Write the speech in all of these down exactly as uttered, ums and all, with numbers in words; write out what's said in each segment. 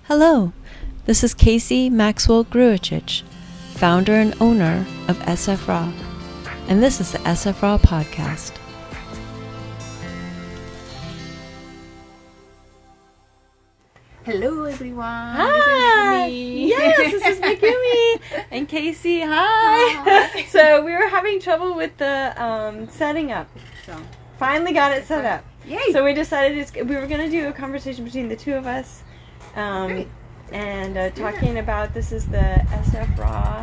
Hello, this is Casey Maxwell Gruichich, founder and owner of S F Raw, and this is the S F Raw Podcast. Hello everyone. Hi. This is Megumi. Yes, this is Megumi and Casey. Hi. Hi. So we were having trouble with the um, setting up. So finally got it set up. Yay. So we decided it's, we were going to do a conversation between the two of us, um, Great. and uh, talking yeah. about this is the S F Raw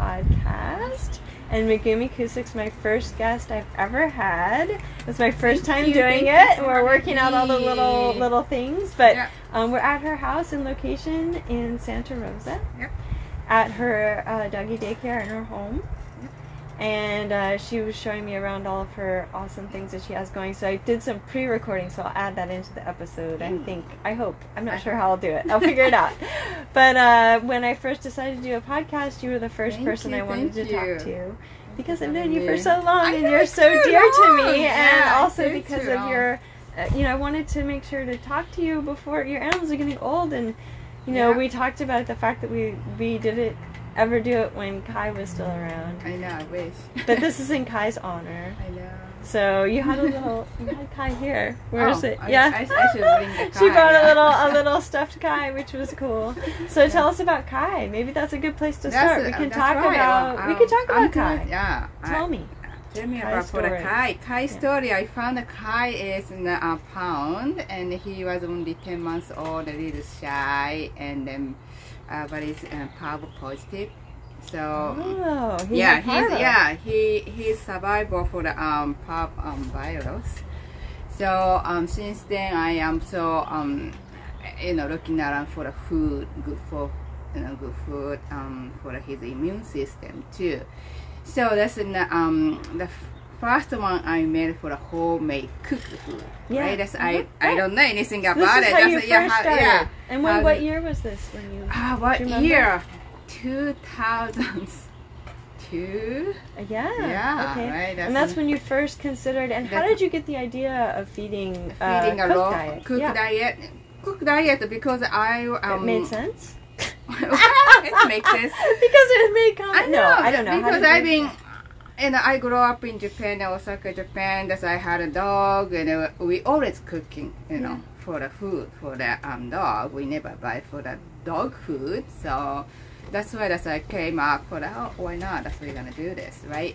Podcast. And Megumi Kusik's my first guest I've ever had. It's my first Thank time you, doing thank it. you. We're working out all the little little things, but Yeah. um, we're at her house in location in Santa Rosa. Yep. At her uh, doggy daycare in her home. Yep. And uh, she was showing me around all of her awesome things that she has going. So I did some pre-recording, so I'll add that into the episode. I think, I hope. I'm not I sure hope. how I'll do it. I'll figure it out. But uh, when I first decided to do a podcast, you were the first Thank person you, I wanted to thank talk you. to. Because for I've known having you for me. so long, I and know you're it's so too dear to long. me, and Yeah, also it's because too of long. your, uh, you know, I wanted to make sure to talk to you before your animals are getting old, and you know, Yeah. we talked about the fact that we we didn't ever do it when Kai was still around, I know, I wish. but this is in Kai's honor. I know. So you had a little, you had Kai here. Where is Oh, it? I- Yeah, I- I should bring the she Kai, brought yeah. a little a little stuffed Kai, which was cool. So tell us about Kai. Maybe that's a good place to That's- start. We can that's talk right. about Well, we can talk I'm about Kai. good. Yeah. Tell I- me. Tell me Kai about for the story. Kai. Kai Yeah. story. I found that Kai is in a uh, pound, and he was only ten months old, a little shy, and then uh, but he's uh, parvo positive. So Oh, he yeah, had he's parvo. yeah he he's survivor for the um parv um virus. So um since then I am so um you know looking around for the food, good for you know good food um for his immune system too. So that's in the, um the f- first one I made for the homemade cooked food. Yeah. Right. That's I Mhm. I don't know anything This about is it. how That's you yeah, first how- started. yeah. And when, How what the- year was this when you? Ah, what do you remember? year? Two thousand two. Uh, yeah. Yeah, Okay. right, that's and that's when- when you first considered. And how That's- did you get the idea of feeding uh, Feeding a cooked raw diet? cook yeah. diet. Cook diet because I um It made sense. it makes sense. Because it made com- I know. No, I don't know. How Because did I've you- been, and I grew up in Japan, Osaka, Japan. That's I had a dog, and uh, we always cooking, you know, Yeah. for the food for the um dog. We never buy for the dog food, so that's why that's I came up for the oh, why not? That's we're gonna do this, right?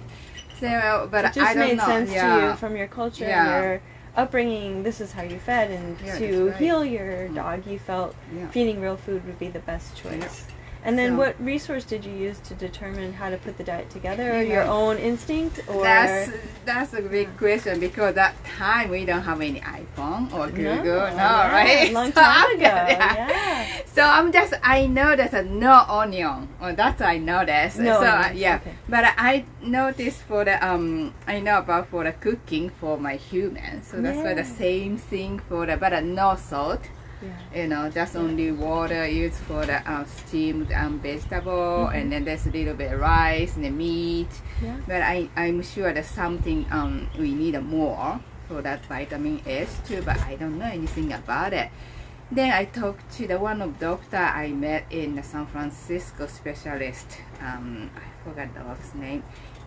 So, but It just I don't made know. sense yeah. to you from your culture Yeah. and your upbringing. This is how you fed, and Yeah, to that's right. heal your Mm. dog, you felt Yeah. feeding real food would be the best choice. Yeah. And then, So- what resource did you use to determine how to put the diet together? Or You your know, own instinct, or That's that's a big question because that time we don't have any iPhone or Google, no, yeah, right? A long So time I'm ago. good, Yeah. So I'm just I know there's a no onion. Well, that's I know this. No so uh, onions, yeah, okay. but I noticed for the um I know about for the cooking for my human. So that's why the Yeah. same thing for the but uh, no salt. Yeah. You know, just only water used for the um, steamed um, vegetable, Mhm. and then there's a little bit of rice and the meat. Yeah. But I, I'm sure there's something um, we need more for that vitamin S too, but I don't know anything about it. Then I talked to the one of doctor I met in the San Francisco specialist. Um, I forgot the doctor's name.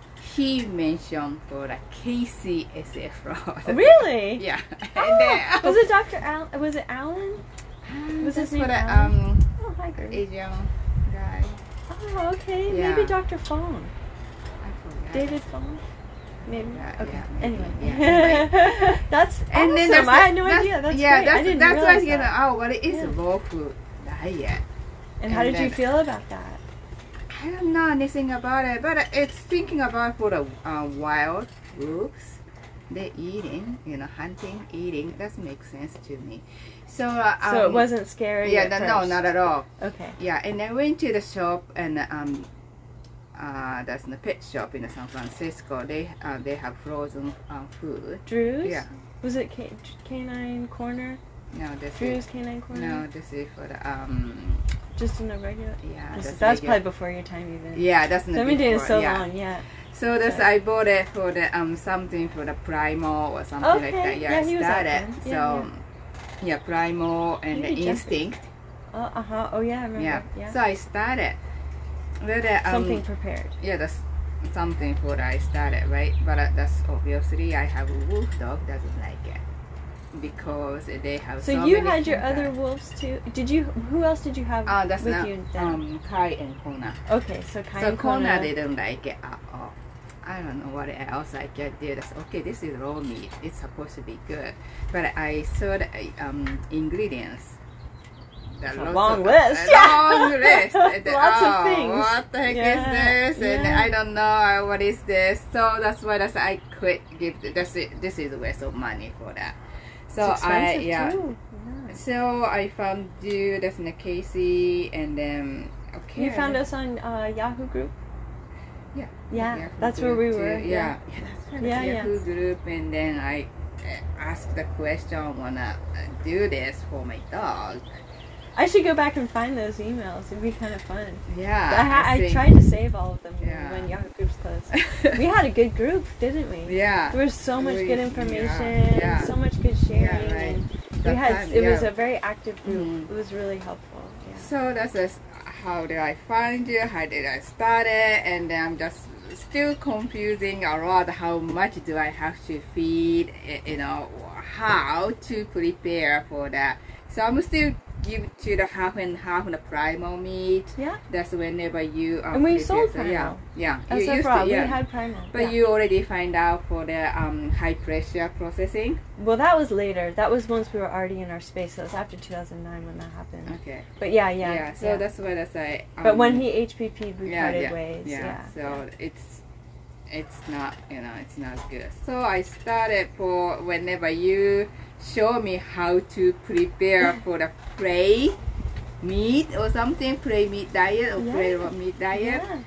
He mentioned for the K C S F Raw. Really? Yeah. Oh, And then, was it Doctor Al? Was it Alan? Was his That's name for the Alan? um, Oh, hi, Gertie. Asian guy. Oh, okay. Yeah. Maybe Doctor Fong. I forgot. David Fong. Maybe. Yeah, okay. yeah, maybe. Anyway. Yeah, that's And awesome. then that's I had the- no that's- idea. That's yeah, great. that's I didn't that's why realize you know. that. Oh, well, it is Yeah. a raw food diet. And how and did you then- feel about that? I don't know anything about it, but it's thinking about for the uh, wild groups. They eating, you know, hunting, eating. That makes sense to me. So, uh, um, So it wasn't scary. Yeah, at no, no, first. not at all. Okay. Yeah, and I went to the shop and um, uh, that's in the pet shop in San Francisco. They uh, they have frozen uh, food. Drew's? Yeah. Was it K- Canine Corner? No, this Drew's is Canine Corner? no, this is for the um. Just in a regular. Yeah, This- that's that's regular. probably before your time even. Yeah, that's in So the I've been doing it before, so yeah. long, yeah. So that's So- I bought it for the um something for the Primo or something like Okay, that. Yeah, yeah, I he was out started. then. So Yeah, yeah, Primo and Maybe the Jeffrey. Instinct. Uh huh. Oh yeah, I remember. Yeah. Yeah. So I started with uh, um, Something prepared. Yeah, that's something food I started, right? But uh, that's obviously I have a wolf dog doesn't like it because they have so, So you many had your things other that- wolves too. Did you? Who else did you have Uh, that's with not, you then? um, Kai and Kona. Okay, so Kai So and Kona Kona. didn't like it at all. I don't know what else I can do. That's okay. This is raw meat. It's supposed to be good, but I saw the um, ingredients. It's a lots long of- list. A long list. And then, Lots of oh, things. What the heck Yeah, is this? And yeah. I don't know what is this. So that's why that's I quit. Give that's it. This is a waste of money for that. So It's I expensive yeah. too. Yeah. So I found you. That's in Casey, and then okay. You found us on uh, Yahoo group. Yeah. Yeah, Yahoo that's where we group were. too. Yeah. Yeah, yeah, that's right. Yeah, Yeah, yeah. Yahoo group, and then I uh, asked the question, wanna uh, do this for my dog? I should go back and find those emails. It'd be kind of fun. Yeah, I, ha- I think- tried to save all of them Yeah. when Yahoo groups closed. We had a good group, didn't we? Yeah, There was so much We- good yeah, information, yeah. so much good sharing. Yeah, right. And we That had time, it was yeah. a very active group. Mhm. It was really helpful. Yeah. So that's just how did I find you? How did I start it? And then I'm just still confusing a lot. How much do I have to feed? eh, You know, how to prepare for that. So I'm still give to the half and half of the primal meat. Yeah. That's whenever you um, And we prepare. sold So, yeah, primal. yeah. As You a used raw, to, yeah. we had primal. But yeah. you already find out for the um, high pressure processing. Well, that was later. That was once we were already in our space. So it was after two thousand nine when that happened. Okay. But yeah, yeah. Yeah. so yeah. that's what I say. Um, But when he H P P'd, we yeah, parted yeah, ways. Yeah. Yeah. So it's it's not you know it's not good. So I started for whenever you show me how to prepare for the prey meat or something, prey meat diet or Yeah. prey raw meat diet. Yeah.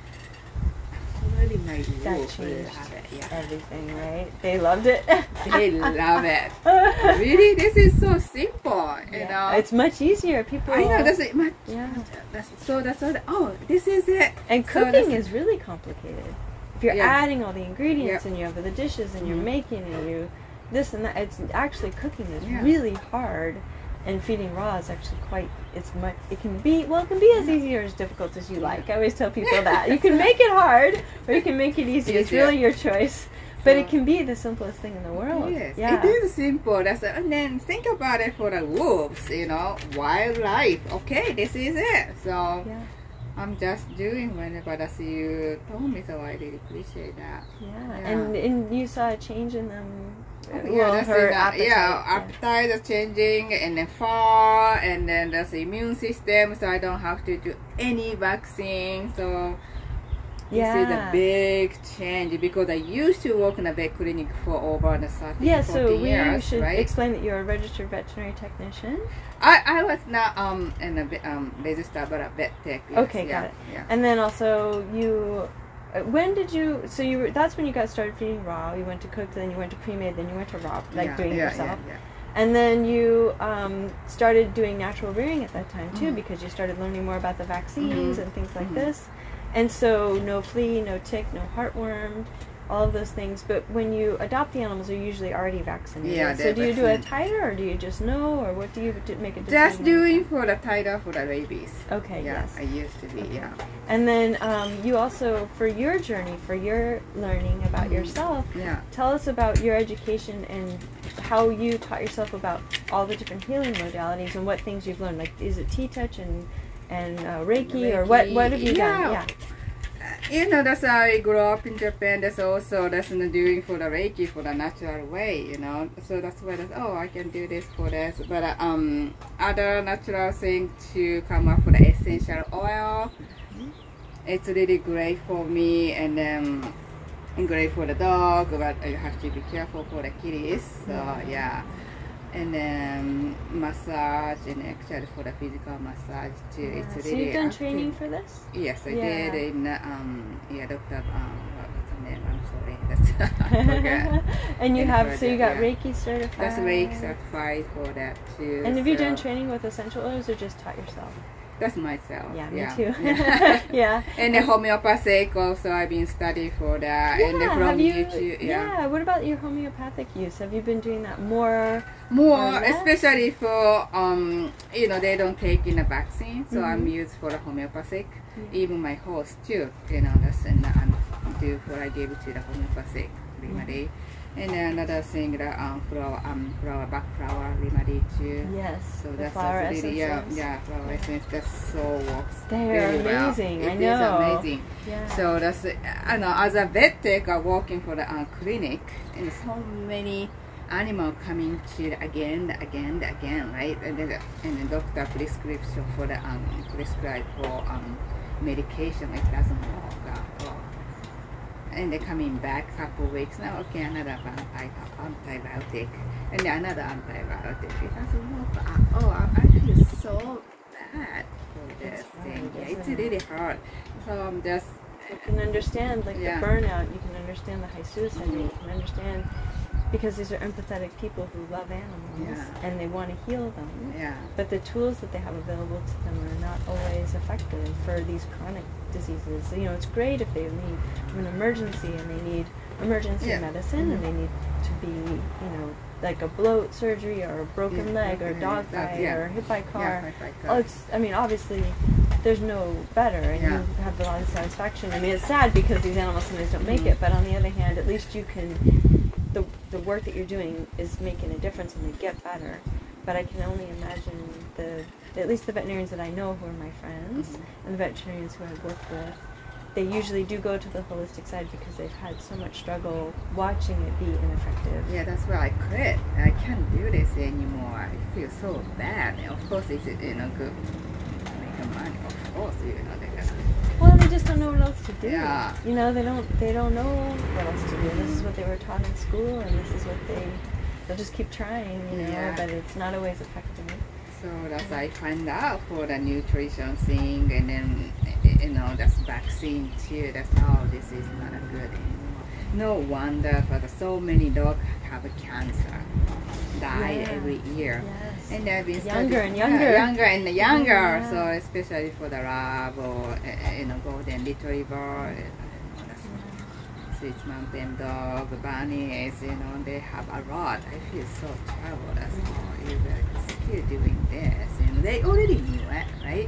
Really my That wolf will changed have it. Yeah. everything, right? They loved it. They love it. Really, this is so simple. You Yeah. know. It's much easier. People. I know that's it. Much, Yeah. that's, so that's what. Oh, this is it. And So cooking that's- is really complicated. If you're Yeah. adding all the ingredients Yeah. and you have the dishes and you're Mhm. making and you this and that, it's actually cooking is Yeah. really hard. And feeding raw is actually quite. It's much. It can be well. It can be as easy or as difficult as you like. I always tell people that you can make it hard or you can make it easy. It's Easier. really your choice. But So- it can be the simplest thing in the world. Yes, Yeah. it is simple. That's and then think about it for the wolves. You know, wildlife. Okay, this is it. So Yeah. I'm just doing whenever that's you told me. So I really appreciate that. Yeah. Yeah. And and you saw a change in them. uh, Yeah, well, that's her it, uh, appetite. yeah, appetite is changing, and then far, and then there's the immune system, so I don't have to do any vaccine. So Yeah. this is a big change because I used to work in a vet clinic for over the thirty, Yeah, so forty we years, should right? explain that you're a registered veterinary technician. I, I was not um in a vet- um registered, but a vet tech. Yes, Okay, yeah, got it. Yeah. And then also you, uh, when did you? So you were. That's when you got started feeding raw. You went to cooked, then you went to pre-made, then you went to raw, like yeah, doing it yeah, yourself. Yeah, And then you um, started doing natural rearing at that time too, Mhm. because you started learning more about the vaccines Mhm. and things like Mhm. this. And so no flea, no tick, no heartworm, all of those things. But when you adopt the animals, they're usually already vaccinated. Yeah, so they're do you do a vaccinated. tire, or do you just know, or what do you do, make a yeah. decision? Just on? doing for the title for the rabies. Okay. Yeah, Yes. I used to be. Okay. Yeah. And then um, you also, for your journey, for your learning about Mhm. yourself, Yeah. tell us about your education and how you taught yourself about all the different healing modalities and what things you've learned. Like, is it T-touch and and uh, Reiki, or what? What have you Yeah. done? Yeah. You know, that's how I grew up in Japan. That's also that's not doing for the Reiki for the natural way. You know, so that's why that's oh I can do this for this. But uh, um, other natural thing to come up with the essential oil. It's really great for me and um, and great for the dog. But you have to be careful for the kitties. So yeah. And then massage and actually for the physical massage too. Yeah. It's So really you've done active. training for this? Yes, I Yeah. did in um yeah Doctor um what's her name? I'm sorry. That's I forgot. And you In have so you got Florida, Reiki certified. That's Reiki certified for that too. And have you done so- training with essential oils or just taught yourself? That's myself. Yeah, me yeah. too. Yeah. Yeah. And the homeopathic also, I've been studying for that. Yeah, and the from have you, YouTube, yeah. yeah. What about your homeopathic use? Have you been doing that more? More, or less? especially for, um, you know, they don't take in a vaccine, so Mhm. I'm used for the homeopathic. Yeah. Even my horse too, you know, that's and I'm do what I give to the homeopathic remedy. And then another thing that um flower um flower back flower remedy too. Yes. So the that's, flower that's really yeah essences. yeah flower essence that so works They're really well. amazing. It I is know. amazing. Yeah. So that's I know as a vet tech are working for the uh, clinic and so many animal coming to the again again again right and then and the doctor prescription for the um prescribe for um medication it doesn't work at all. And they're coming back a couple weeks now. Okay, another anti antibiotic, and then another antibiotic. It doesn't work at all. I I feel so bad for this It's hard, thing. Yeah, it's isn't it? really hard. So I'm just You can understand like Yeah. the burnout. You can understand the high suicide rate. You can understand because these are empathetic people who love animals Yeah. and they want to heal them. yeah. But the tools that they have available to them are not always effective for these chronic diseases. You know, it's great if they need an emergency and they need emergency Yeah. medicine and they need to be, you know, like a bloat surgery or a broken Yeah, leg or a broken dog leg, that- fight yeah. or hit by a car. Yeah, right, right, Oh, right. it's, I mean, obviously, there's no better, and Yeah. you have a lot of satisfaction. I mean, it's sad because these animals sometimes don't make Mhm. it, but on the other hand, at least you can, the, the work that you're doing is making a difference and they get better. But I can only imagine the, at least the veterinarians that I know who are my friends, Mhm. and the veterinarians who I've worked with, they usually do go to the holistic side because they've had so much struggle watching it be ineffective. Yeah, that's why I quit. I can't do this anymore. I feel so bad. And of course, it's you know good to make a money. Of course, you know they got. Well, they just don't know what else to do. Yeah. You know, they don't they don't know what else to do. This is what they were taught in school, and this is what they they'll just keep trying. You know, Yeah. but it's not always effective. So that's I find out for the nutrition thing, and then you know that's vaccine too. That's oh, this is not a good anymore. No wonder for the so many dogs have a cancer, die Yeah. every year. Yes. And they've been Younger studying- and younger. yeah, younger and younger. Yeah. So especially for the lab or uh, you know golden retriever, uh, you know, that's Sweet Mountain Dog, bunnies, you know, they have a lot. I feel so terrible. That's all. You're still doing this, and they already knew it, right?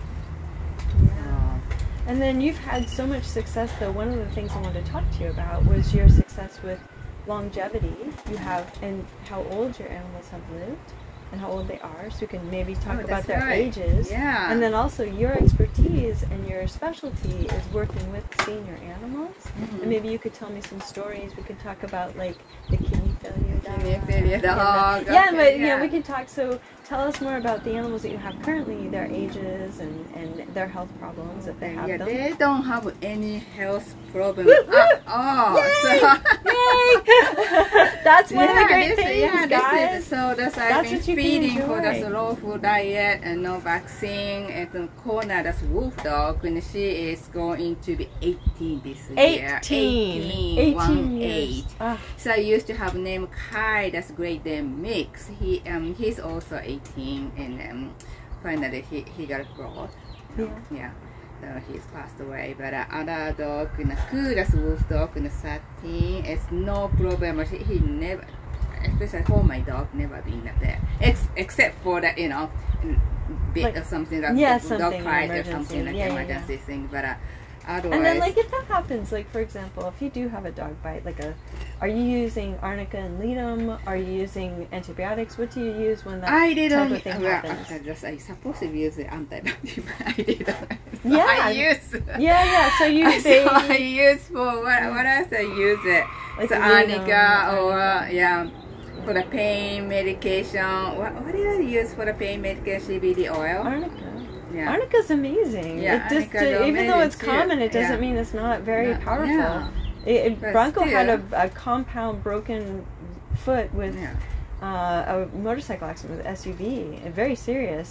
Yeah. And then you've had so much success, though. One of the things I wanted to talk to you about was your success with longevity. You have, and how old your animals have lived, and how old they are, so we can maybe talk Oh, about that's their right. ages. Yeah. And then also your expertise and your specialty is working with senior animals. Mhm. And maybe you could tell me some stories. We could talk about like the kidney failure dog. Kidney failure and the- dog, Yeah, okay, but yeah, yeah. we can talk. So tell us more about the animals that you have currently, their ages and, and their health problems if they have yeah, them. they don't have any health problem Woo, woo! at all. Yay! So, Yay! That's one of the great this, things, yeah, guys. This is, so that's I've That's been what you can feeding for the enjoy. slow food diet and no vaccine. And the corner, that's wolf dog, and she is going to be eighteen this year. eighteen. eighteen. one eighteen years. eight. Ah, So I used to have name Kai. That's Great Dane Mix. He um he's also eighteen, and um finally he he got brought. You know, yeah. So he's passed away. But uh, other dog, you know, Ku, that's wolf dog, in thirteen. It's no problem. He, he never, especially for my dog, never been there. Ex- except for that, you know, bit Like- or something like yeah, the dog something fight or emergency. something like Yeah, yeah, yeah. emergency thing. But uh, otherwise. and then like if that happens, like for example, if you do have a dog bite, like a, are you using arnica and ledum? Are you using antibiotics? What do you use when that I type didn't. of thing Well, happens? I just I supposed to use the antibiotic, but I didn't. So Yeah. I use. Yeah, yeah. So you I, they, so I use for what? What else I use it? Like so Ledum, arnica or arnica. yeah, for the pain medication. What what did I use for the pain medication? C B D oil. arnica. Yeah. Arnica's amazing. Yeah, it just arnica's uh, even though amazing it's too. common, it doesn't Yeah. mean it's not very Yeah. powerful. Yeah. It, it, But Bronco had a, still. a compound broken foot with Yeah. uh, a motorcycle accident with S U V, uh, very serious.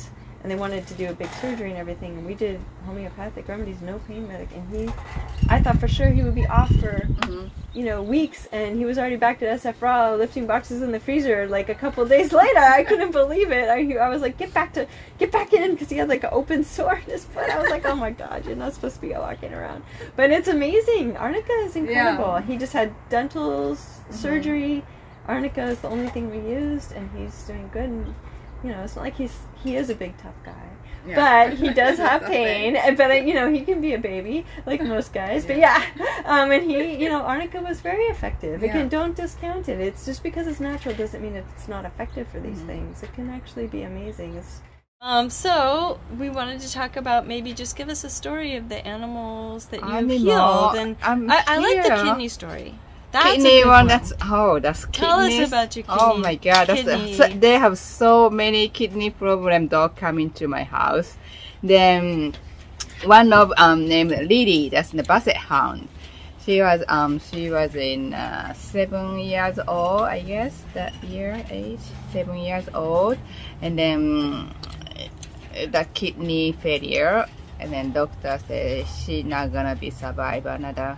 and they wanted to do a big surgery and everything, and we did homeopathic remedies, no pain medic, and he, I thought for sure he would be off for, mm-hmm. you know, weeks, and he was already back at S F R A lifting boxes in the freezer like a couple days later. I couldn't believe it. I, I was like, get back to, get back in, because he had like an open sore in his foot. I was like, oh my God, you're not supposed to be walking around. But it's amazing. Arnica is incredible. Yeah. He just had dental mm-hmm. surgery. Arnica is the only thing we used, and he's doing good. And, you know, it's not like he's he is a big tough guy, yeah. but he does have pain. But you know, he can be a baby like most guys. Yeah. But yeah, um, and he, you know, Arnica was very effective. Yeah. Again, don't discount it. It's just because it's natural doesn't mean it's not effective for these mm-hmm. things. It can actually be amazing. It's, Um, so we wanted to talk about maybe just give us a story of the animals that you've healed, and I, I like the kidney story. That's kidney one, one. That's oh, that's Tell kidneys. us about your kidney. Oh my God, that's a, so, they have so many kidney problem dog coming to my house. Then one of um named Lily, that's the Basset Hound. She was um she was in uh, seven years old, I guess that year age seven years old, and then the kidney failure, and then doctor said she not gonna be survive another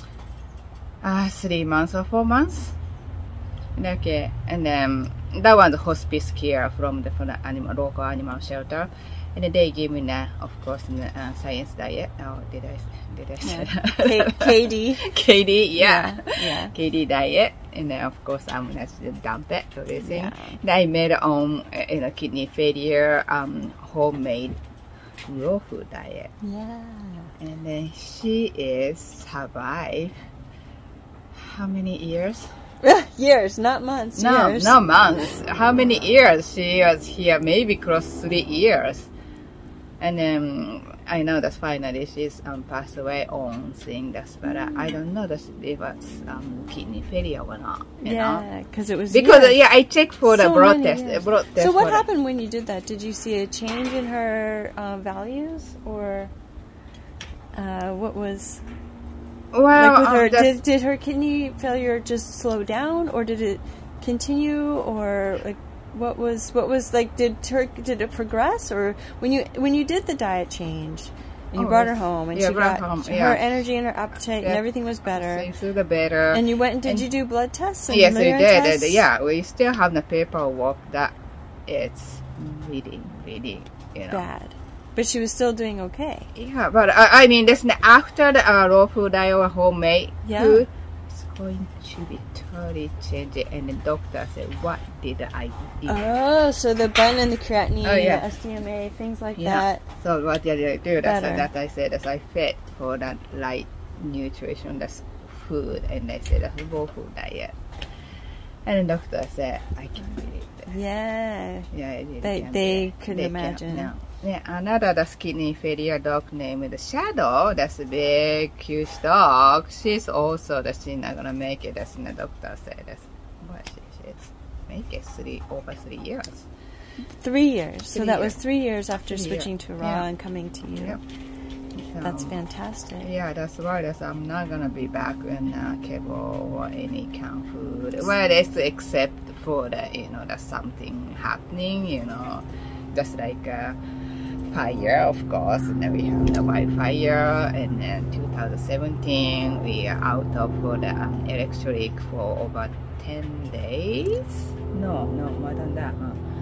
uh, three months or four months. Okay, and then that was hospice care from the, from the animal local animal shelter, and then they gave me the, of course, the uh, science diet. Oh, did I did I say yeah. K D? K D, yeah, yeah, yeah. K D diet, and then of course I'm gonna dump it to this thing. Yeah. I made on uh, you know kidney failure um homemade raw food diet. Yeah, and then she is survived. How many years? Years, not months. No, years. no months. How many years she was here? Maybe close three years. And then I know that finally she's um, passed away on seeing this, but uh, I don't know that if it's um, kidney failure or not. You yeah, because it was because years. yeah, I checked for the so blood test. Uh, blood test. So what happened when you did that? Did you see a change in her uh, values, or uh, what was? Well, like with her, um, did, did her kidney failure just slow down, or did it continue, or like what was what was like did her did it progress, or when you when you did the diet change and you oh, brought her home and yeah, she got home, her yeah. energy and her appetite yeah. and everything was better, so the better, and you went and did and you do blood tests? And yes, we did. Tests? Yeah, we still have the paperwork that it's really really you know bad. But she was still doing okay. Yeah, but uh, I mean, this after the uh, raw food diet or homemade yeah. food, it's going to be totally changed. And the doctor said, "What did I do?" Oh, so the bun and the creatinine, oh, yeah. the S D M A, things like yeah. that. So what did I do? That's that I said, as I fed for that light nutrition, that's food, and I said that's raw food diet. And the doctor said, "I can't believe this." Yeah. Yeah, it they they couldn't they imagine. No. Yeah, another that's kidney failure dog named Shadow. That's a big, cute dog. She's also that she's not gonna make it. That's the doctor said. That's what she she's make it three over three years. Three years. Three so that years. was three years after three switching years. to raw yeah. and coming to you. Yep. So, that's fantastic. Yeah, that's why that's, I'm not gonna be back in uh, cable or any canned food. Well, it's except for the you know there's something happening. You know, just like. Uh, Fire, of course, and then we have the wildfire, and then two thousand seventeen we are out of for the um, electric for over ten days. No, no, more than that.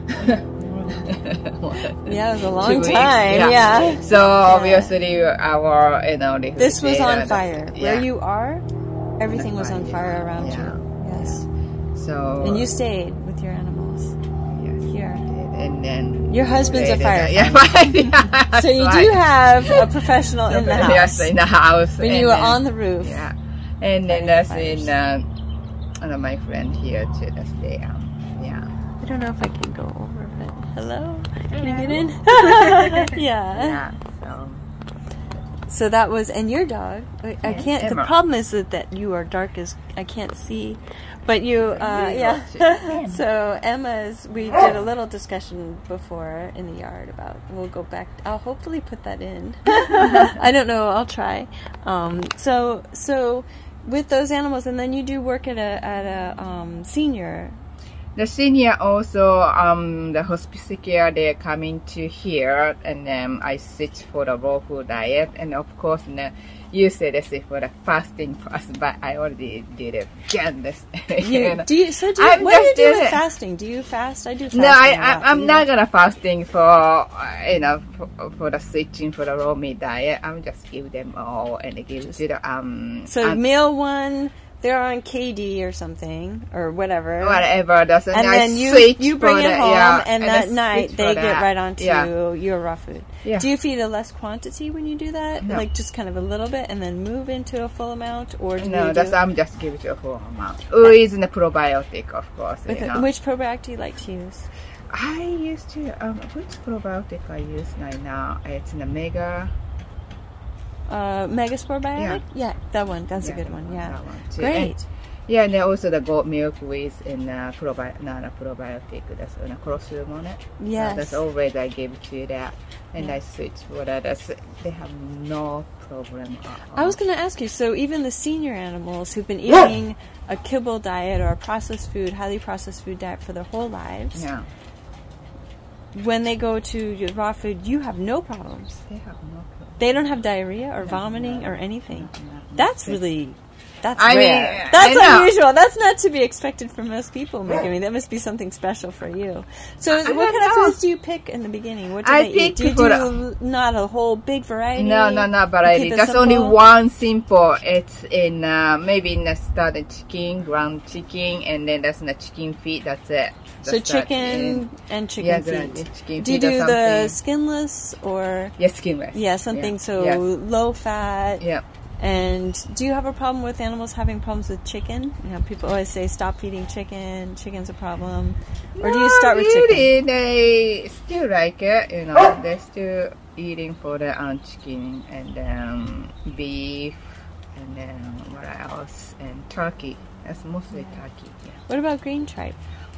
Huh? Yeah, it was a long time. Yeah. yeah. So yeah. obviously our you know this was on fire. Yeah. Where you are, everything was on fire around yeah. you. Yes. So and you stayed with your animals. Yes. Here. And then your husband's a firefighter. Yeah, yeah, so you right. do have a professional in the house. Yes, in the house. When you were then, on the roof. Yeah. And then that's in uh, one of my friend here too. That's there. Yeah. I don't know if I can go over, but hello. Can you get in? yeah. Yeah. So. So that was, and your dog. I, I can't. Emma. The problem is that, that you are dark as I can't see. But you, uh, yeah. So Emma's, we did a little discussion before in the yard about, we'll go back, I'll hopefully put that in. I don't know, I'll try. Um, so, so with those animals, and then you do work at a, at a, um, senior. The senior also, um, the hospice care, they're coming to here, and then I switch for the raw food diet, and of course, you know, you said this for the fasting fast, but I already did it again. This, You, you know. do you, so do you, I'm what do you just do doing with it. fasting? Do you fast? I do fasting. No, I, a lot. I, I'm Do you not gonna fasting for, uh, you know, for, for the switching for the raw meat diet. I'm just give them all and give to the, um, So um, meal one, they're on K D or something or whatever. whatever, that's And I then you switch you bring for it the- home, yeah, and I that switch night for they get that. right onto Yeah. your raw food. Yeah. Do you feed a less quantity when you do that, No. like just kind of a little bit, and then move into a full amount, or do No, you that's do, I'm just give it to a full amount. With the probiotic, of course. with You it- know. which probiotic do you like to use? I used to um which probiotic I use right now? It's the Mega. Uh, Megaspore biotic? Yeah. Yeah, that one. That's Yeah, a good one. Yeah, that one too. great. And, yeah, and then also the goat milk with in uh, probi not a probiotic. That's on a colostrum on it. Yes. So that's always I give to that, and Yeah. I switch for that. That's, they have no problem at all. I was going to ask you, so even the senior animals who've been eating a kibble diet or a processed food, highly processed food diet for their whole lives, Yeah, when they go to your raw food, you have no problems. they have no problem. They don't have diarrhea or vomiting no, or anything. No, no, no. That's They- really, that's I mean, rare. That's I know. unusual. That's not to be expected from most people, Megumi. That must be something special for you. So I what don't kind of know. foods do you pick in the beginning? What do I they eat? pick Do you for do not a whole big variety? No, no, not You variety. keep it That's only simple? one simple. It's in uh, maybe in the started chicken, ground chicken, and then that's in the chicken feet. That's it. So That's that. chicken and chicken Yeah, feet. the chicken Do you feet or do the something. skinless or Yeah, skinless. yeah something Yeah. so Yes. low fat? Yeah. And do you have a problem with animals having problems with chicken? You know, people always say stop feeding chicken. Chicken's a problem. Or do you start with really. chicken? They still like it. You know, they're still eating for the um, chicken and um, beef and then what else and turkey. That's mostly turkey. Yeah. What about green tripe?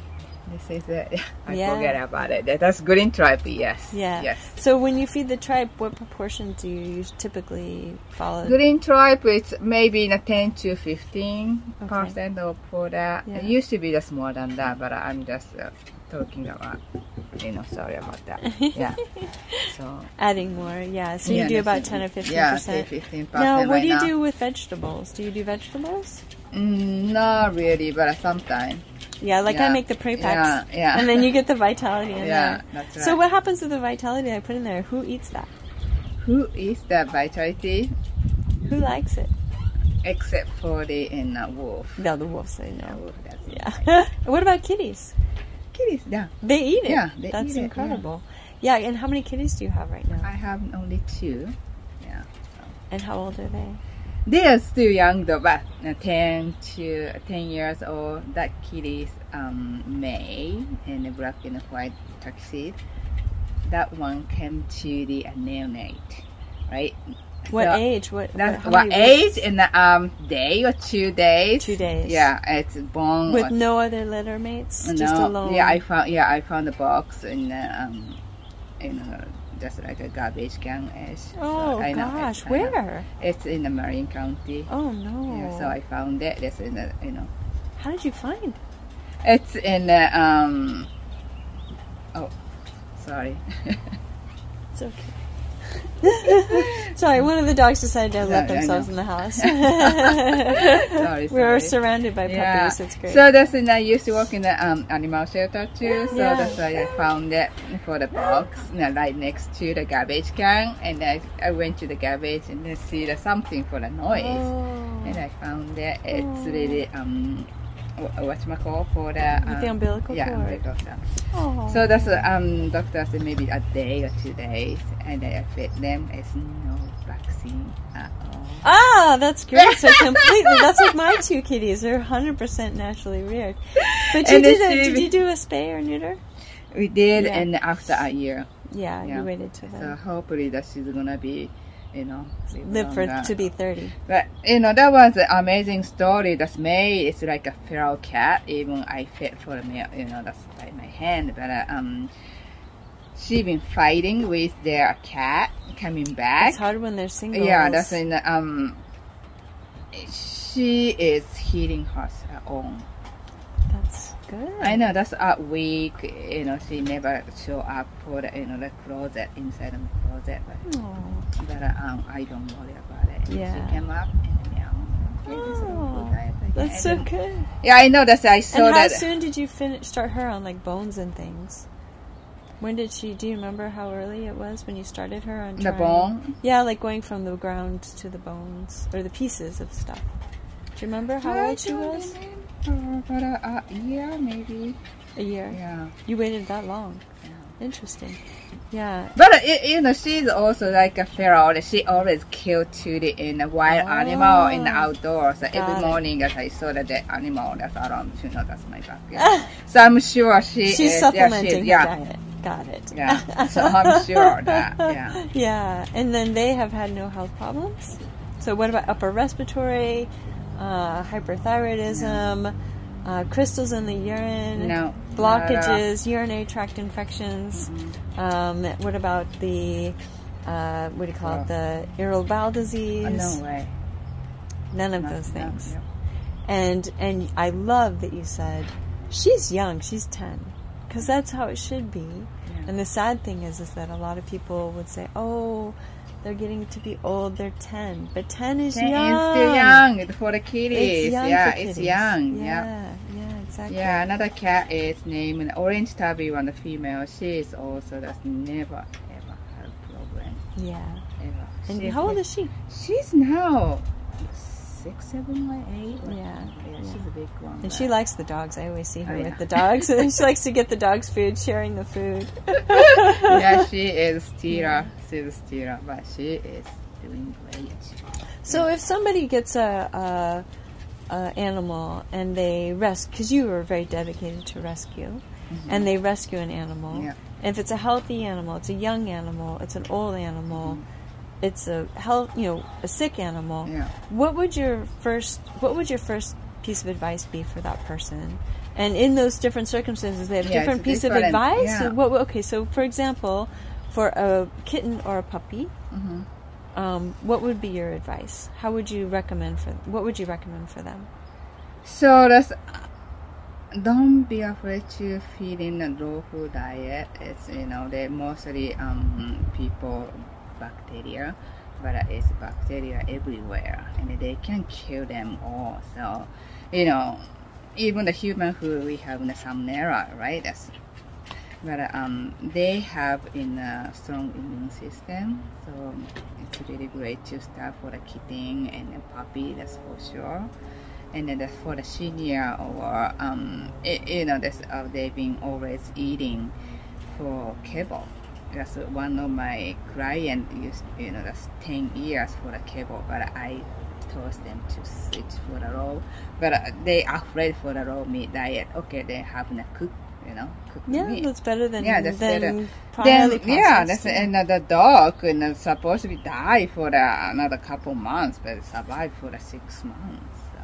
This is it. I Yeah. forget about it. That- That's green tripe. Yes. Yeah. Yes. So when you feed the tripe, what proportion do you typically follow? Green tripe, it's maybe in a ten to fifteen percent of for that. Yeah. It used to be just more than that, but I'm just uh, talking about, you know, sorry about that. Yeah. So, Adding more, yeah. So you yeah, do that's about it. ten or fifteen Yeah, percent. fifteen percent Now, what right do you now. do with vegetables? Do you do vegetables? Mm, not really, but sometimes. Yeah, like I Yeah. make the pre Yeah, packs, yeah. and then you get the vitality in Yeah, there. that's right. So what happens to the vitality I put in there? Who eats that? Who eats that vitality Who likes it? except for the in uh, wolf? No, the wolves say Yeah, no. wolf, that's it. Yeah. What about kitties? Kitties, yeah. They eat it. Yeah, they That's eat it, yeah. incredible. Yeah. and how many kitties do you have right now? I have only two. Yeah. And how old are they? They are still young though, but uh, ten to ten years old. That kitty is um, May and a black and white tuxedo. That one came to the uh, neonate, right? What So age? What? That's how what many age weeks? in the um day or two days? Two days. Yeah, it's born With or- no other litter mates, no, just alone. Yeah, I found yeah I found the box in the, um in a, just like a garbage can is. So Oh I know, gosh, it's, I know. where? It's in the Marin County. Oh no. Yeah, so I found it. It's in the you know. How did you find? It's in the um. Oh, sorry. It's okay. Sorry, one of the dogs decided to Yeah, let I themselves know. in the house. sorry, We were sorry. surrounded by puppies. Yeah. It's great. So that's when I used to work in the um, animal shelter too. So Yeah. that's why I found it for the box, you know, right next to the garbage can. And I, I went to the garbage and then see the something for the noise. Oh. And I found that it's Oh. really um, what's my call for the With the um, umbilical yeah, cord. umbilical cord. Oh. So that's uh, um doctor said maybe a day or two days, and then I fed them. It's no vaccine at all. Ah, that's great. So completely, that's like my two kitties. They're one hundred percent naturally reared. But you And did, the a, did same- you do a spay or neuter? We did, Yeah. and after a year. Yeah, Yeah. you waited till So then. hopefully that she's gonna be, you know, Live for longer. to be thirty. But you know that was an amazing story. That's May. It's like a feral cat. Even I fed for me, you know, that's by my hand. But uh, um, she been fighting with their cat coming back. It's hard when they're singles. Yeah, that's in the, um. She is healing her own. That's good. I know that's a week. You know, she never show up for the, you know, the closet inside the closet, but, Aw. but uh, um, I don't worry about it. Yeah. She came up and yeah, okay, this is a Oh, good diet again. That's so And then- good. Yeah, I know that's I saw And how that. soon did you finish start her on like bones and things? When did she? Do you remember how early it was when you started her on The trying- bone. Yeah, like going from the ground to the bones or the pieces of stuff. Do you remember how I old she don't was? remember, but uh, uh, yeah, maybe. A year. Yeah. You waited that long. yeah. Interesting. Yeah. But uh, it, you know, she's also like a feral. She always killed to the in a wild Oh. animal in the outdoors. So Got every it. morning, as I saw the dead animal that's around, you know, that's my backyard. So I'm sure she She's is. supplementing yeah, her she's, diet. Got it. yeah. yeah. So I'm sure that. Yeah. Yeah, and then they have had no health problems. So what about upper respiratory, uh, hyperthyroidism, uh, crystals in the urine, No. blockages, urinary tract infections? Mm-hmm. Um, what about the uh, what do you call it? The irritable bowel disease? Uh, no way. None of No, those no, things. yeah. And and I love that you said she's young. She's ten, because that's how it should be. And the sad thing is, is that a lot of people would say, "Oh, they're getting to be old. They're ten, but ten is Ten young. is still young. It's for the kitties. It's young yeah, for it's kitties. young. Yeah. Yeah, yeah, exactly. Yeah, another cat is named Orange Tabby, one the female. She is also does never ever have problem. Yeah. Ever. And She's how old like- is she? She's now six, seven, or eight. Yeah, yeah, yeah. she's a big one. And but- she likes the dogs. I always see her Oh, with yeah. the dogs. And she likes to get the dogs food, sharing the food. yeah, she is Stira. She's Stira, but she is doing great. So if somebody gets a, a, a animal and they rescue, because you are very dedicated to rescue, and they rescue an animal. Yeah. And if it's a healthy animal, it's a young animal, it's an old animal, it's a health, you know, a sick animal. Yeah. What would your first What would your first piece of advice be for that person? And in those different circumstances, they have Yeah, different it's piece of different, advice. yeah. So what? Okay, so for example, for a kitten or a puppy, Mm-hmm. um, what would be your advice? How would you recommend for? What would you recommend for them? So that's don't be afraid to feed in a raw food diet. It's you know they mostly um people bacteria, but it's bacteria everywhere, and they can kill them all. So you know even the human food we have in the salmonella, right? That's but um they have in a strong immune system, so it's really great to start for the kitten and a puppy. That's for sure. And then for the senior or um, it, you know, that's uh, they've been always eating for kibble. That's one of my clients used, you know, that's ten years for the kibble, but I told them to switch for the raw. But uh, they are afraid for the raw meat diet. Okay, they have to cook, you know, cook Yeah, meat. that's better than Yeah, that's than better. highly Then yeah, processed, that's another dog and it's supposed to be die for the, another couple months, but it survived for the six months.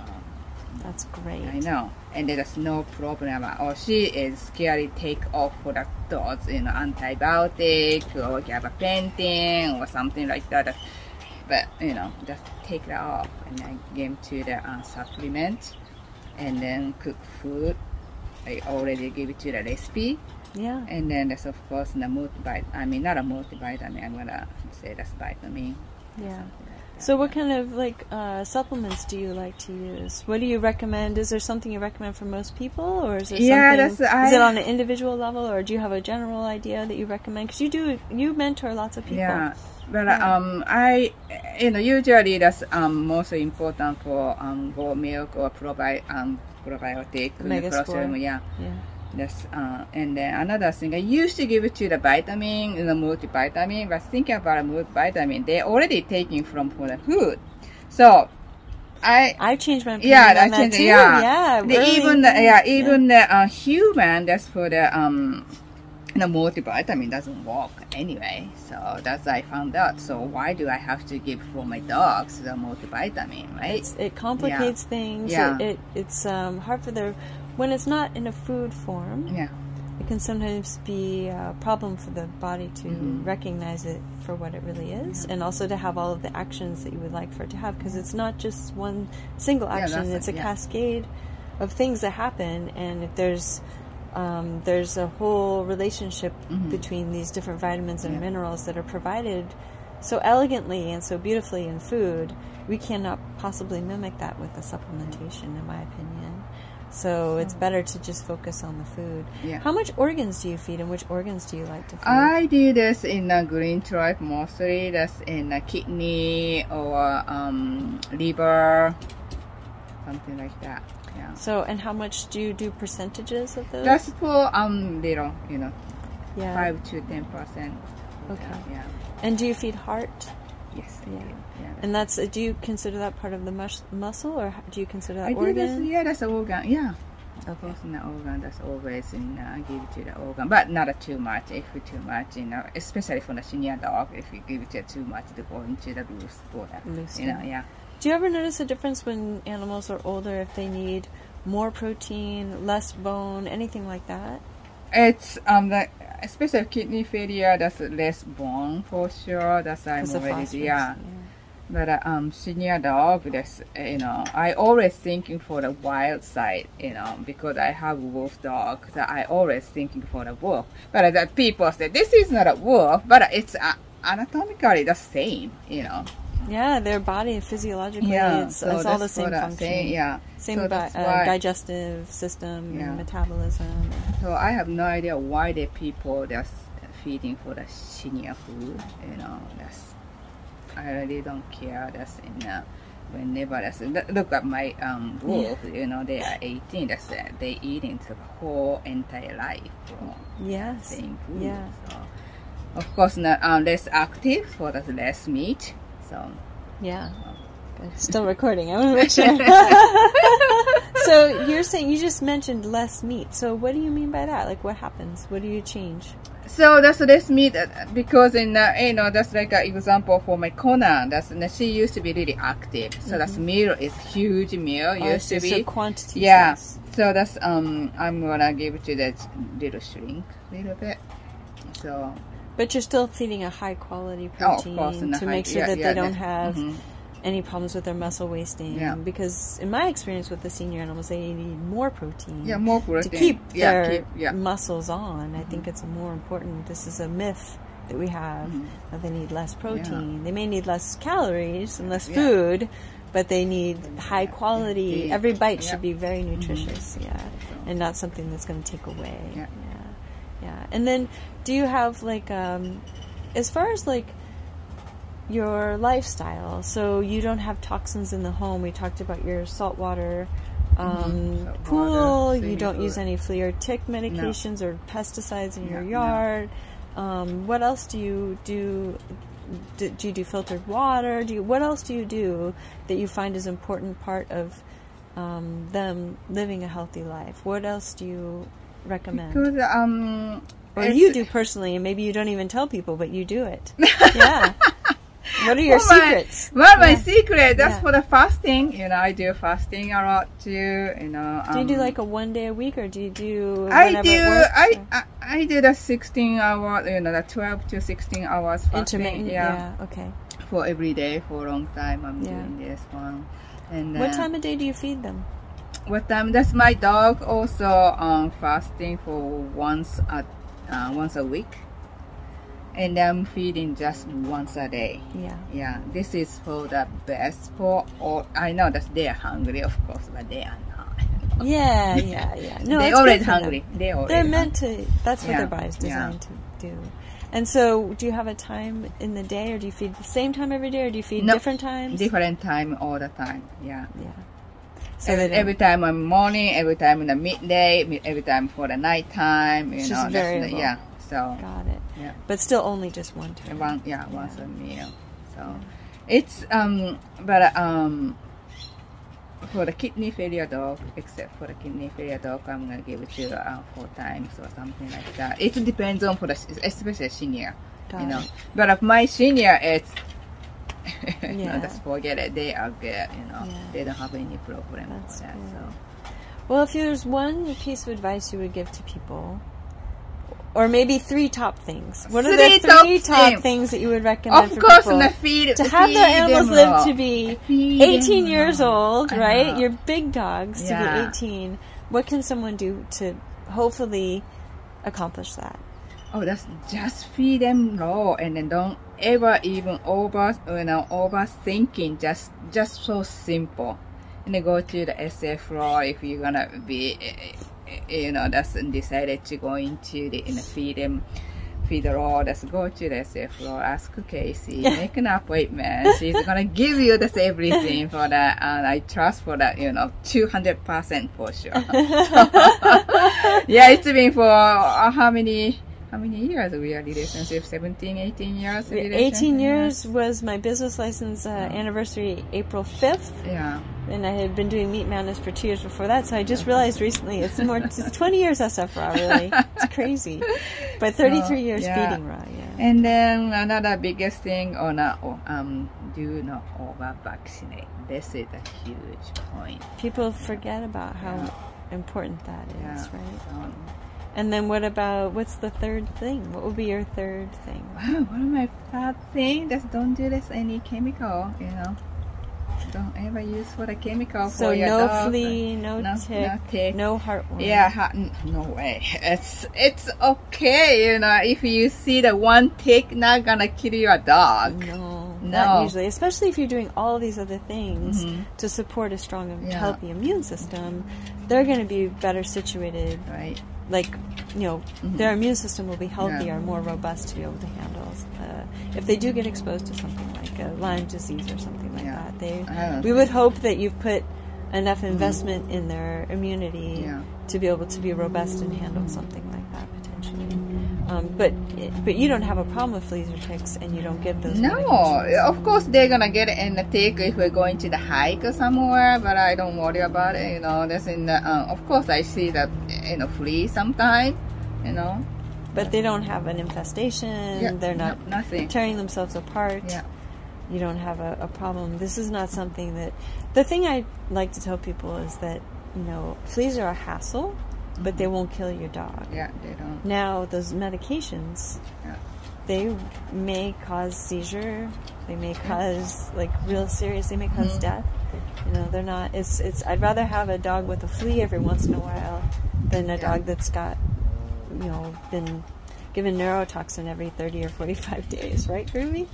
That's great. I know, and there's no problem. Or she is scared to take off for the dogs, you know, antibiotic or gabapentin or something like that. But you know, just take that off, and I give to the uh, supplement, and then cook food. I already give it to the recipe, Yeah. and then there's of course the multivitamin. I mean, not a multivitamin. I'm gonna say that's vitamin. Yeah. So what kind of like uh, supplements do you like to use? What do you recommend? Is there something you recommend for most people, or is there Yeah, something? that's- is it I- on an individual level, or do you have a general idea that you recommend? Because you do, you mentor lots of people. Yeah, but Yeah. um, I, you know, usually that's um most important for um goat milk or probi um probiotic Omega colostrum, four. yeah. Yeah. That's uh, and then another thing I used to give it to the vitamin, you know, multivitamin. But thinking about multivitamin, they're already taking from for the food, so I. I've changed my opinion Yeah, on I that think too. yeah. Yeah. The, really. even the, yeah, even the uh, human that's for the um the multivitamin doesn't work anyway. So that's I found out. So why do I have to give for my dogs the multivitamin, right? It's, it complicates things. Yeah. It, it it's um, hard for their when it's not in a food form. Yeah. It can sometimes be a problem for the body to Mhm. recognize it for what it really is, and also to have all of the actions that you would like for it to have, because it's not just one single Yeah, action, that's it, it's a yeah. cascade of things that happen, and if there's um, there's a whole relationship Mhm. between these different vitamins and Yeah. minerals that are provided so elegantly and so beautifully in food, we cannot possibly mimic that with the supplementation, in my opinion. So it's better to just focus on the food. Yeah. How much organs do you feed, and which organs do you like to feed? I do this in a green tribe mostly. That's in a kidney or um, liver, something like that. Yeah. So, and how much do you do percentages of those? That's for um little, you know, yeah. five to ten percent. Okay. Yeah. And do you feed heart? Yes. I Yeah. do. Yeah. And that's, do you consider that part of the mus- muscle, or do you consider that I organ? do this, yeah, that's an organ. Yeah. Okay. Personal organ, that's always in uh, give to the organ, but not uh, too much. If we too much, you know, especially for the senior dog, if you give it too much, to go into the loose water. Loose You know, stomach. yeah. Do you ever notice a difference when animals are older, if they need more protein, less bone, anything like that? It's um the especially kidney failure. That's less bone for sure. That's I'm Because of already phosphorus, yeah. But uh, um senior dog, that's uh, you know, I always thinking for the wild side, you know, because I have wolf dog. So I always thinking for the wolf. But uh, the people say this is not a wolf, but it's uh, anatomically the same, you know. Yeah, their body physiologically, Yeah, it's, so it's all the that's same what I function. say, yeah. Same So bi- that's uh, why- digestive system, Yeah. and metabolism. So I have no idea why the people just feeding for the senior food. You know, that's I really don't care. That's in uh, whenever that's look at my um wolf. You know, they are eighteen. That's uh, they eating the whole entire life for Yes. same food. Yeah. So of course, not uh, less active, so that's less meat. So Yeah. Good. Still recording. I want to make sure. So you're saying, you just mentioned less meat. So what do you mean by that? Like, what happens? What do you change? So that's less meat uh, because in uh, you know, that's like an example for my Conan. That's and she used to be really active. So that's meal is huge meal Oh, used so, to be. so quantity. Yeah. less. So that's um I'm gonna give it to that little shrink little bit. So But you're still feeding a high quality oh, of protein course, in the to high- make sure yeah, that yeah, they don't that- have mhm. any problems with their muscle wasting. Yeah. Because in my experience with the senior animals, they need more protein. Yeah, more protein. To keep yeah, their keep, yeah. muscles on. I think it's more important. This is a myth that we have, Mhm. that they need less protein. They may need less calories and less Yeah. food, but they need high quality. Yeah. Every bite Yeah. should be very nutritious, yeah, So- and not something that's going to take away. Yeah. yeah, yeah. And then, do you have like, um, as far as like your lifestyle, so you don't have toxins in the home. We talked about your saltwater um, Saltwater, pool. You swimming don't pool. use any flea or tick medications or pesticides in No, your no. yard. Um, what else do you do? do? Do you do filtered water? Do you, what else do you do that you find is important part of um, them living a healthy life? What else do you recommend? Because um Or it's- you do personally, and maybe you don't even tell people, but you do it. Yeah. What are your Oh, my- secrets? Well, my Yeah. secret, that's Yeah. for the fasting. You know, I do fasting a lot too. You know, Do you do um, like a one day a week, or do you do I whenever do. it works, I, or I I do the sixteen hour. You know, the twelve to sixteen hours fasting. intermittent? Yeah, Yeah. Okay. for every day for a long time. I'm Yeah. doing this one. And What uh, time of day do you feed them? What time? That's my dog also um fasting for once a uh, once a week, and I'm feeding just once a day. Yeah. Yeah, this is for the best for all. I know that they are hungry, of course, but they are not. Yeah, yeah, yeah. No, they it's already good for them. hungry. They already. They're meant to. That's what Yeah, their body's yeah. designed to do. And so, do you have a time in the day, or do you feed the same time every day, or do you feed No, different times? different time all the time. Yeah. Yeah. So every, they don't- every time in the morning, every time in the midday, mi- every time for the night time. You It's know, just that's the- variable. yeah. So Got it. yeah. But still, only just one time. one yeah once a meal. So it's um but um for the kidney failure dog, except for the kidney failure dog, I'm gonna give it to uh, four times or something like that. It depends on for the especially senior, Got you know. it. But of my senior, it's you Yeah. know, just forget it. They are good, you know. Yeah. They don't have any problem That's for that. good. So Well, if there's one piece of advice you would give to people, or maybe three top things. What are Three the three top top things. things that you would recommend Of for course, people na feed, to have their feed animals them live raw. to be Feed eighteen them years raw. old, I right? know. Your big dogs to Yeah. be eighteen. What can someone do to hopefully accomplish that? Oh, that's just feed them raw, and then don't ever even over, you know, overthinking. Just, just so simple. And then go to the S F raw if you're gonna be, you know, that's decided to go into the, you know, feed them, feed raw. Just go to the S F raw. Ask Casey, make an appointment. She's gonna give you this everything for that, and I trust for that, you know, two hundred percent for sure. Yeah, it's been for uh, how many? How many years we are relationship? seventeen, eighteen years? eighteen years was my business license uh, anniversary, April fifth. Yeah. And I had been doing Meat Madness for two years before that, so I just realized recently it's more, it's twenty years S F raw, really. It's crazy. But thirty-three So, years yeah. feeding raw, yeah. And then another biggest thing, or not, oh, um, do not over vaccinate. This is a huge point. People forget about how Yeah. important that is, Yeah. right? Um, And then what about, what's the third thing? What would be your third thing? Wow, one of my bad thing, just don't do this any chemical, you know. Don't ever use for the chemical So for your no dog. flea, no, No- tick, no tick. no heartworm. Yeah, ha- n- no way. It's it's okay, you know. If you see the one tick, not gonna kill your dog. No, No. not usually. Especially if you're doing all these other things Mhm. to support a strong and Yeah. healthy immune system, they're going to be better situated. Right. Like, you know, Mhm. their immune system will be healthier, Yeah. more robust to be able to handle. Uh, if they do get exposed to something like a Lyme disease or something like Yeah. that, they I don't we would hope that you've put enough investment in their immunity Yeah. to be able to be robust and handle something like that potentially. Um, but but you don't have a problem with fleas or ticks, and you don't give those. No, medications. of course they're gonna get it in the tick if we're going to the hike or somewhere, but I don't worry about it. You know, that's in the. Uh, of course, I see that you know flea sometimes. You know. But they don't have an infestation. Yeah, They're not no, nothing. tearing themselves apart. Yeah. You don't have a, a problem. This is not something that. The thing I like to tell people is that, you know, fleas are a hassle, but they won't kill your dog. Yeah, they don't. Now, those medications, Yeah. they may cause seizure. They may cause, like, real serious, they may cause Mhm. death. You know, they're not, it's, it's, I'd rather have a dog with a flea every once in a while than a Yeah. dog that's got, you know, been given neurotoxin every thirty or forty-five days. Right, Groovy?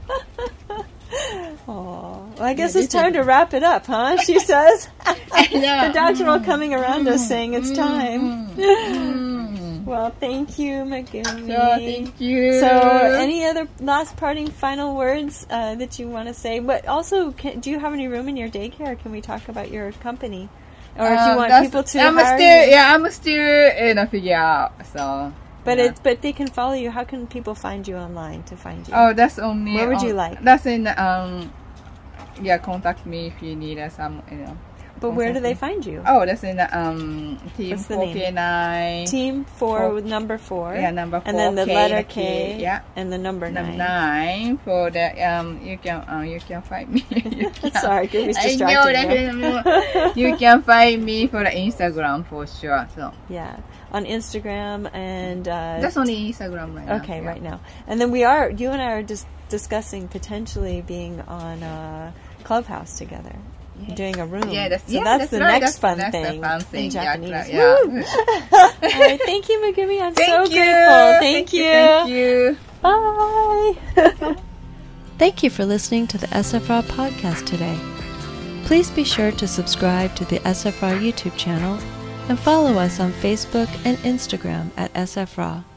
Oh, well, I guess Yeah, it's you time too. to wrap it up, huh? She says. know. The dogs are all coming around us saying it's time. Mm. Well, thank you, Megumi. So thank you. So, any other last parting final words uh, that you want to say? But also, can, do you have any room in your daycare? Can we talk about your company, or if you Um, want that's- people to I'm hire still, you? yeah, I'm still in a figure out. So. But yeah. it's but they can follow you. How can people find you online to find you? Oh, that's only. Where would you on- like? That's in um. Yeah, contact me if you need uh, some. You know. But where do they find you? Oh, that's in the um team What's the four name? K nine. Team four Four- with number four. Yeah, number four. And then the K, letter the K. Yeah. And the number Number nine. nine for the um you can um you can find me. You can- Sorry, Gooey's I know distracting you. that you can find me for the Instagram for sure. So Yeah, on Instagram and uh, that's only Instagram right now. okay, yeah. right now. And then we are, you and I are just discussing potentially being on uh, Clubhouse together, Yeah. doing a room. Yeah, that's so yeah, that's, that's the right. next that's, fun that's thing the fun thing. in Yeah, Japanese. yeah. Woo! All right, thank you, Megumi. I'm Thank so you. grateful. Thank, Thank you. Thank you. Bye. Thank you for listening to the S F R A podcast today. Please be sure to subscribe to the S F R A YouTube channel and follow us on Facebook and Instagram at S F R A.